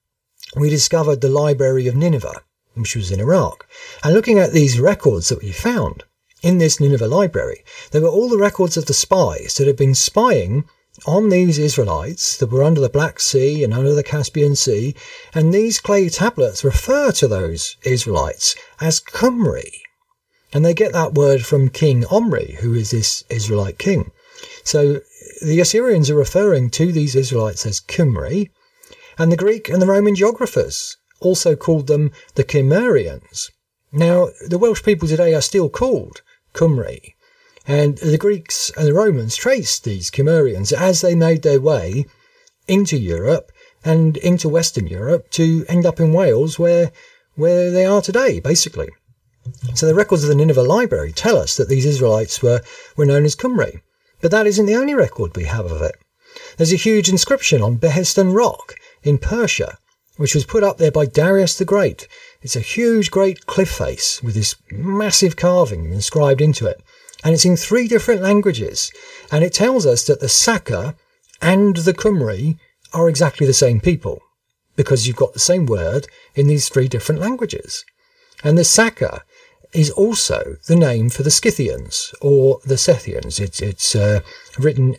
we discovered the Library of Nineveh, which was in Iraq. And looking at these records that we found in this Nineveh library, there were all the records of the spies that had been spying on these Israelites that were under the Black Sea and under the Caspian Sea, and these clay tablets refer to those Israelites as Cymri. And they get that word from King Omri, who is this Israelite king. So the Assyrians are referring to these Israelites as Cymri, and the Greek and the Roman geographers also called them the Cimmerians. Now, the Welsh people today are still called Cymri, and the Greeks and the Romans traced these Cimmerians as they made their way into Europe and into Western Europe to end up in Wales, where they are today, basically. So the records of the Nineveh Library tell us that these Israelites were known as Cymri, but that isn't the only record we have of it. There's a huge inscription on Behistun Rock in Persia, which was put up there by Darius the Great. It's a huge, great cliff face with this massive carving inscribed into it. And it's in 3 different languages. And it tells us that the Saka and the Cymri are exactly the same people, because you've got the same word in these 3 different languages. And the Saka is also the name for the Scythians, or the Scythians. It's written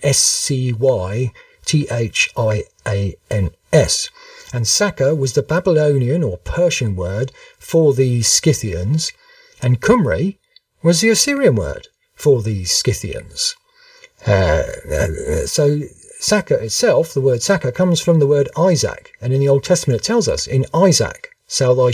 Scythians. And Saka was the Babylonian or Persian word for the Scythians, and Cymri was the Assyrian word for the Scythians. So Saka itself, the word Saka, comes from the word Isaac, and in the Old Testament it tells us, in Isaac shall thy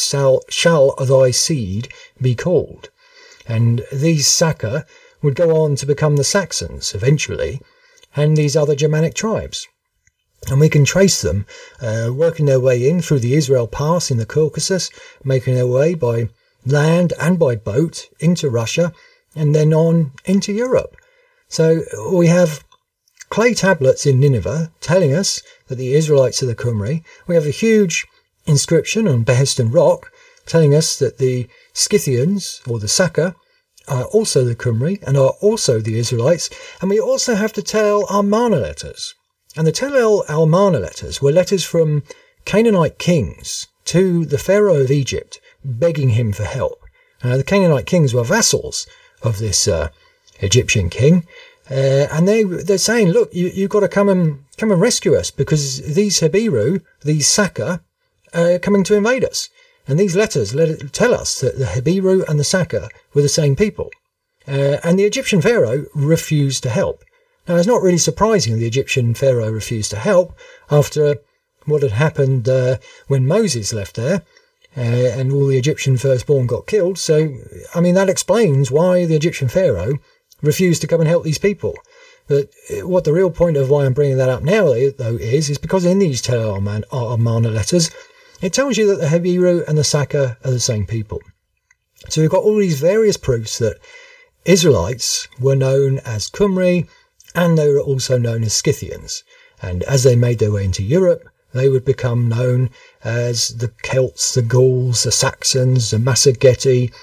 seed be called. And these Saka would go on to become the Saxons eventually, and these other Germanic tribes. And we can trace them working their way in through the Israel Pass in the Caucasus, making their way by land and by boat into Russia, and then on into Europe. So we have clay tablets in Nineveh telling us that the Israelites are the Cymri. We have a huge inscription on Behistun Rock telling us that the Scythians, or the Saka, are also the Cymri and are also the Israelites. And we also have the Tel El Amarna letters. And the Tel El Amarna letters were letters from Canaanite kings to the Pharaoh of Egypt, begging him for help. The Canaanite kings were vassals of this Egyptian king, and they're saying, "Look, you've got to come and rescue us, because these Heberu, these Saka, are coming to invade us." And these letters tell us that the Heberu and the Saka were the same people, and the Egyptian Pharaoh refused to help. Now, it's not really surprising the Egyptian Pharaoh refused to help after what had happened when Moses left there, and all the Egyptian firstborn got killed. So, I mean, that explains why the Egyptian Pharaoh refused to come and help these people. But what the real point of why I'm bringing that up now, though, is because in these Tel El Amarna letters, it tells you that the Heberu and the Saka are the same people. So we've got all these various proofs that Israelites were known as Cymri, and they were also known as Scythians. And as they made their way into Europe, they would become known as the Celts, the Gauls, the Saxons, the Massageti,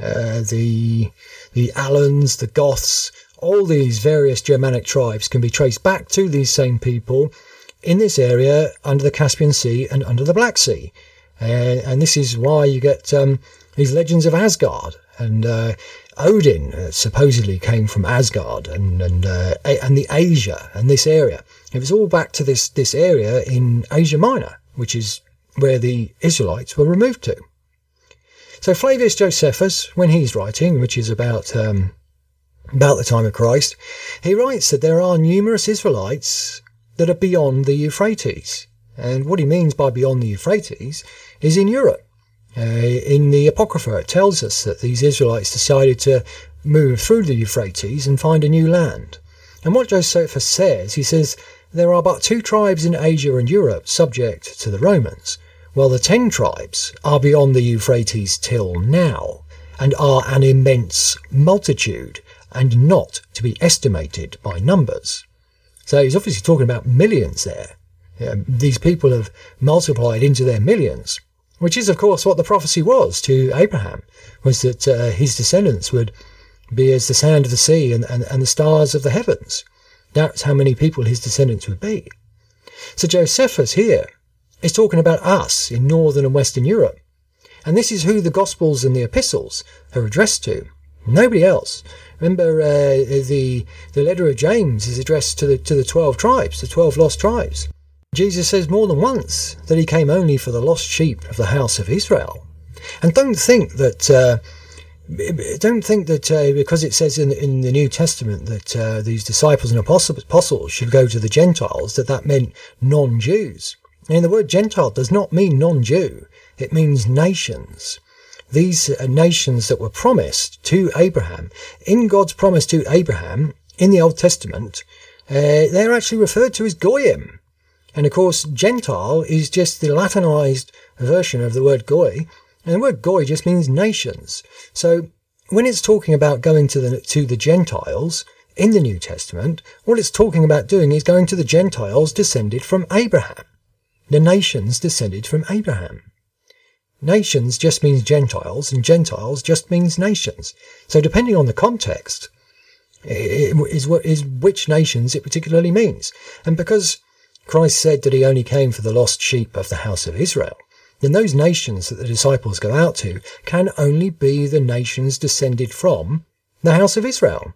the Alans, the Goths. All these various Germanic tribes can be traced back to these same people in this area under the Caspian Sea and under the Black Sea. And this is why you get these legends of Asgard. And Odin supposedly came from Asgard and the Asia and this area. It was all back to this area in Asia Minor, which is where the Israelites were removed to. So Flavius Josephus, when he's writing, which is about the time of Christ, he writes that there are numerous Israelites that are beyond the Euphrates. And what he means by beyond the Euphrates is in Europe. In the Apocrypha, it tells us that these Israelites decided to move through the Euphrates and find a new land. And what Josephus says, he says, there are but 2 tribes in Asia and Europe subject to the Romans, while the 10 tribes are beyond the Euphrates till now, and are an immense multitude, and not to be estimated by numbers. So he's obviously talking about millions there. These people have multiplied into their millions, which is, of course, what the prophecy was to Abraham, was that his descendants would be as the sand of the sea and the stars of the heavens. That's how many people his descendants would be. So Josephus here It's talking about us in Northern and Western Europe. And this is who the Gospels and the Epistles are addressed to. Nobody else. Remember, the letter of James is addressed to the 12 tribes, the 12 lost tribes. Jesus says more than once that he came only for the lost sheep of the house of Israel. And don't think that because it says in the New Testament that these disciples and apostles should go to the Gentiles, that meant non-Jews. And the word Gentile does not mean non-Jew. It means nations. These nations that were promised to Abraham, in God's promise to Abraham in the Old Testament, they're actually referred to as Goyim. And of course, Gentile is just the Latinized version of the word Goy, and the word Goy just means nations. So when it's talking about going to the Gentiles in the New Testament, what it's talking about doing is going to the Gentiles descended from Abraham. The nations descended from Abraham. Nations just means Gentiles, and Gentiles just means nations. So depending on the context, is which nations it particularly means. And because Christ said that he only came for the lost sheep of the house of Israel, then those nations that the disciples go out to can only be the nations descended from the house of Israel.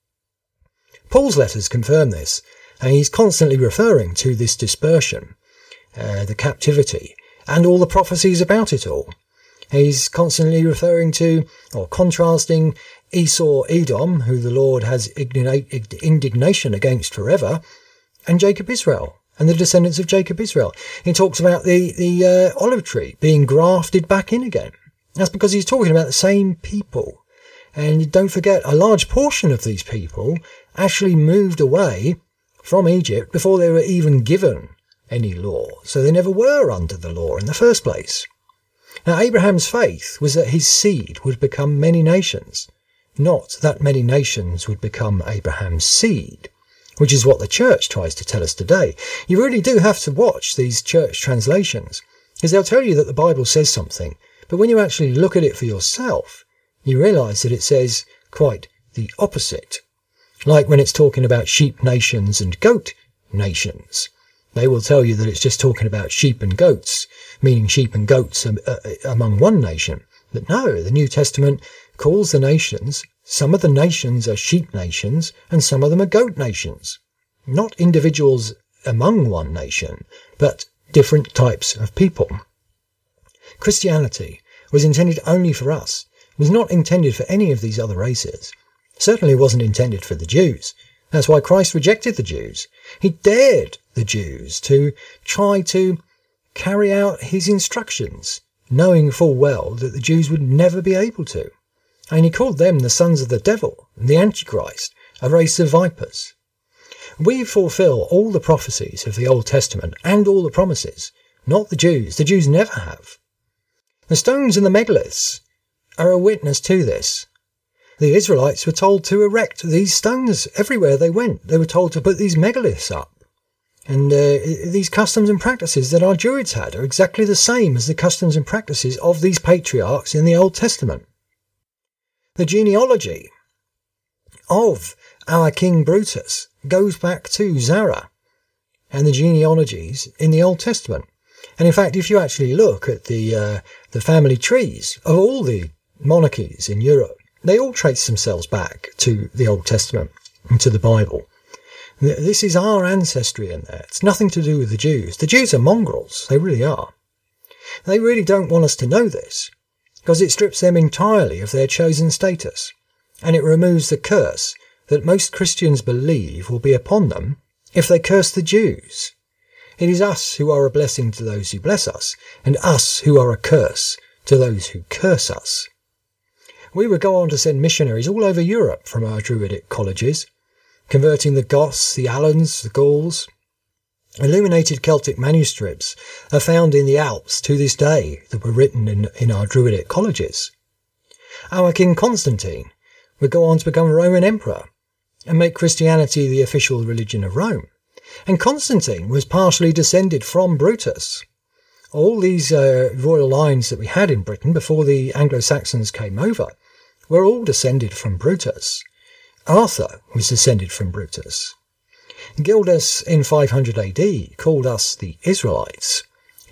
Paul's letters confirm this, and he's constantly referring to this dispersion, the captivity, and all the prophecies about it all. He's constantly referring to, or contrasting, Esau, Edom, who the Lord has indignation against forever, and Jacob, Israel, and the descendants of Jacob, Israel. He talks about the olive tree being grafted back in again. That's because he's talking about the same people. And don't forget, a large portion of these people actually moved away from Egypt before they were even given any law. So they never were under the law in the first place. Now, Abraham's faith was that his seed would become many nations, not that many nations would become Abraham's seed, which is what the church tries to tell us today. You really do have to watch these church translations, because they'll tell you that the Bible says something, but when you actually look at it for yourself, you realise that it says quite the opposite. Like when it's talking about sheep nations and goat nations. They will tell you that it's just talking about sheep and goats, meaning sheep and goats among one nation. But no, the New Testament calls the nations, some of the nations are sheep nations and some of them are goat nations. Not individuals among one nation, but different types of people. Christianity was intended only for us. It was not intended for any of these other races. It certainly wasn't intended for the Jews. That's why Christ rejected the Jews. He dared the Jews to try to carry out his instructions, knowing full well that the Jews would never be able to. And he called them the sons of the devil, the Antichrist, a race of vipers. We fulfill all the prophecies of the Old Testament and all the promises, not the Jews. The Jews never have. The stones and the megaliths are a witness to this. The Israelites were told to erect these stones everywhere they went. They were told to put these megaliths up. And these customs and practices that our Druids had are exactly the same as the customs and practices of these patriarchs in the Old Testament. The genealogy of our King Brutus goes back to Zara and the genealogies in the Old Testament. And in fact, if you actually look at the family trees of all the monarchies in Europe, they all trace themselves back to the Old Testament and to the Bible. This is our ancestry in there. It's nothing to do with the Jews. The Jews are mongrels. They really are. They really don't want us to know this because it strips them entirely of their chosen status, and it removes the curse that most Christians believe will be upon them if they curse the Jews. It is us who are a blessing to those who bless us, and us who are a curse to those who curse us. We would go on to send missionaries all over Europe from our Druidic colleges, converting the Goths, the Alans, the Gauls. Illuminated Celtic manuscripts are found in the Alps to this day that were written in our Druidic colleges. Our King Constantine would go on to become Roman Emperor and make Christianity the official religion of Rome. And Constantine was partially descended from Brutus. All these royal lines that we had in Britain before the Anglo-Saxons came over were all descended from Brutus. Arthur was descended from Brutus. Gildas in 500 AD called us the Israelites.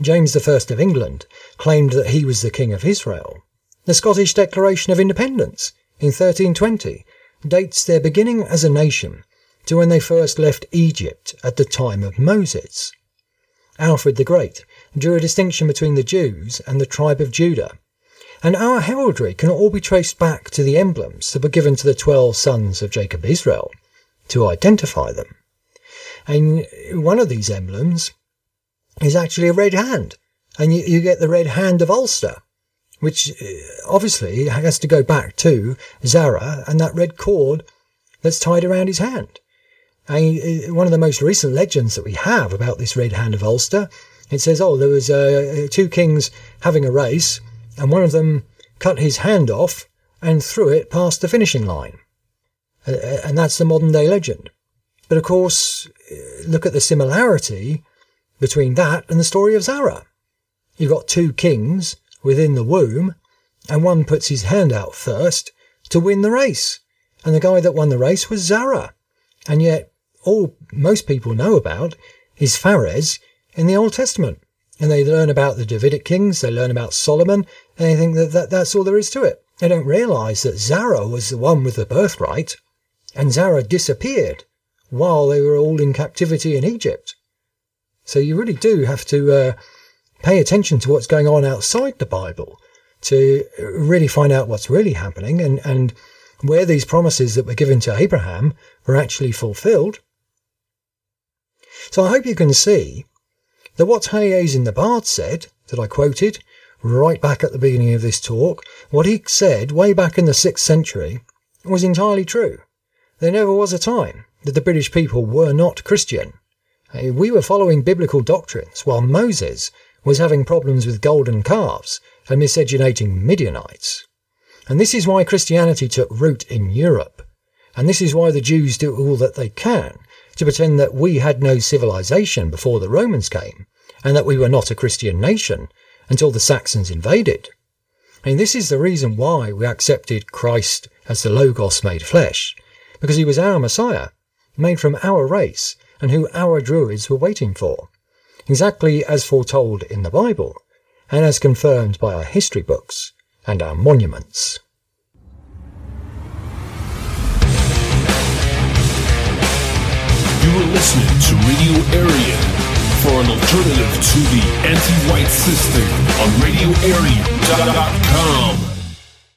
James I of England claimed that he was the King of Israel. The Scottish Declaration of Independence in 1320 dates their beginning as a nation to when they first left Egypt at the time of Moses. Alfred the Great drew a distinction between the Jews and the tribe of Judah, and our heraldry can all be traced back to the emblems that were given to the 12 sons of Jacob Israel to identify them. And one of these emblems is actually a red hand, and you get the red hand of Ulster, which obviously has to go back to Zara and that red cord that's tied around his hand. And one of the most recent legends that we have about this red hand of Ulster, it says, there was 2 kings having a race, and one of them cut his hand off and threw it past the finishing line. And that's the modern day legend. But of course, look at the similarity between that and the story of Zara. You've got 2 kings within the womb, and one puts his hand out first to win the race. And the guy that won the race was Zara. And yet, all most people know about is Phares in the Old Testament. And they learn about the Davidic kings, they learn about Solomon, and they think that's all there is to it. They don't realise that Zara was the one with the birthright, and Zara disappeared while they were all in captivity in Egypt. So you really do have to pay attention to what's going on outside the Bible to really find out what's really happening and where these promises that were given to Abraham were actually fulfilled. So I hope you can see that what Hayes in the Bard said, that I quoted right back at the beginning of this talk, what he said way back in the 6th century was entirely true. There never was a time that the British people were not Christian. We were following biblical doctrines while Moses was having problems with golden calves and miscegenating Midianites. And this is why Christianity took root in Europe. And this is why the Jews do all that they can to pretend that we had no civilization before the Romans came, and that we were not a Christian nation until the Saxons invaded. And this is the reason why we accepted Christ as the Logos made flesh, because he was our Messiah, made from our race, and who our Druids were waiting for, exactly as foretold in the Bible, and as confirmed by our history books and our monuments. You are listening to Radio Aryan for an alternative to the anti-white system on RadioAryan.com.